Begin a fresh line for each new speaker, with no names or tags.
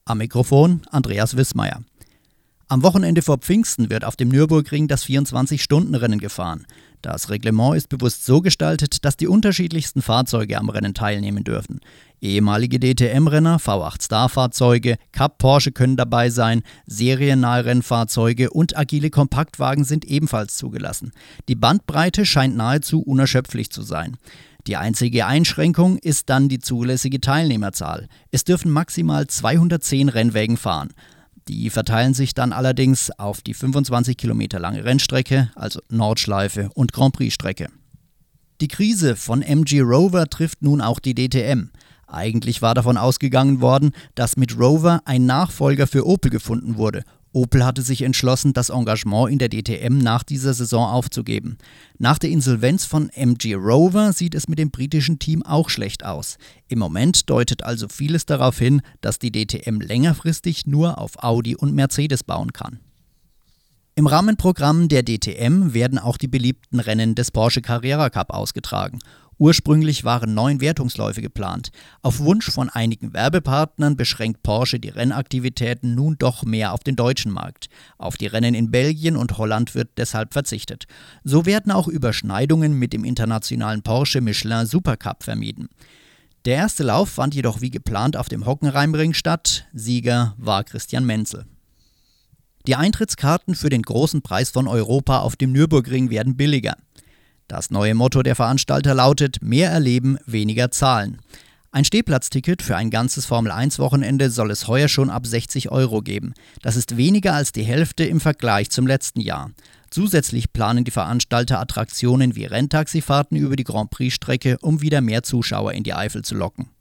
Am Mikrofon Andreas Wissmeier. Am Wochenende vor Pfingsten wird auf dem Nürburgring das 24-Stunden-Rennen gefahren. Das Reglement ist bewusst so gestaltet, dass die unterschiedlichsten Fahrzeuge am Rennen teilnehmen dürfen. Ehemalige DTM-Renner, V8 Star-Fahrzeuge, Cup Porsche können dabei sein, seriennahe Rennfahrzeuge und agile Kompaktwagen sind ebenfalls zugelassen. Die Bandbreite scheint nahezu unerschöpflich zu sein. Die einzige Einschränkung ist dann die zulässige Teilnehmerzahl. Es dürfen maximal 210 Rennwägen fahren. Die verteilen sich dann allerdings auf die 25 Kilometer lange Rennstrecke, also Nordschleife und Grand Prix-Strecke. Die Krise von MG Rover trifft nun auch die DTM. Eigentlich war davon ausgegangen worden, dass mit Rover ein Nachfolger für Opel gefunden wurde. Opel hatte sich entschlossen, das Engagement in der DTM nach dieser Saison aufzugeben. Nach der Insolvenz von MG Rover sieht es mit dem britischen Team auch schlecht aus. Im Moment deutet also vieles darauf hin, dass die DTM längerfristig nur auf Audi und Mercedes bauen kann. Im Rahmenprogramm der DTM werden auch die beliebten Rennen des Porsche Carrera Cup ausgetragen. Ursprünglich waren 9 Wertungsläufe geplant. Auf Wunsch von einigen Werbepartnern beschränkt Porsche die Rennaktivitäten nun doch mehr auf den deutschen Markt. Auf die Rennen in Belgien und Holland wird deshalb verzichtet. So werden auch Überschneidungen mit dem internationalen Porsche Michelin Supercup vermieden. Der erste Lauf fand jedoch wie geplant auf dem Hockenheimring statt. Sieger war Christian Menzel. Die Eintrittskarten für den großen Preis von Europa auf dem Nürburgring werden billiger. Das neue Motto der Veranstalter lautet: Mehr erleben, weniger zahlen. Ein Stehplatzticket für ein ganzes Formel-1-Wochenende soll es heuer schon ab 60 € geben. Das ist weniger als die Hälfte im Vergleich zum letzten Jahr. Zusätzlich planen die Veranstalter Attraktionen wie Renntaxifahrten über die Grand Prix-Strecke, um wieder mehr Zuschauer in die Eifel zu locken.